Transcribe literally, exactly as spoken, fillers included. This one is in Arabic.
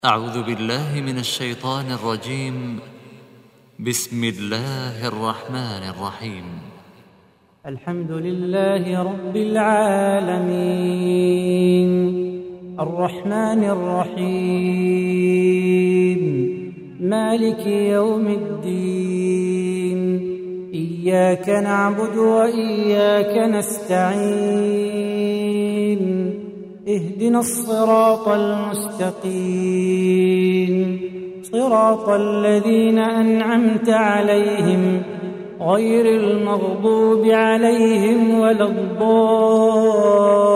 أعوذ بالله من الشيطان الرجيم. بسم الله الرحمن الرحيم. الحمد لله رب العالمين الرحمن الرحيم مالك يوم الدين إياك نعبد وإياك نستعين اهدنا الصراط المستقيم صراط الذين أنعمت عليهم غير المغضوب عليهم ولا الضالين.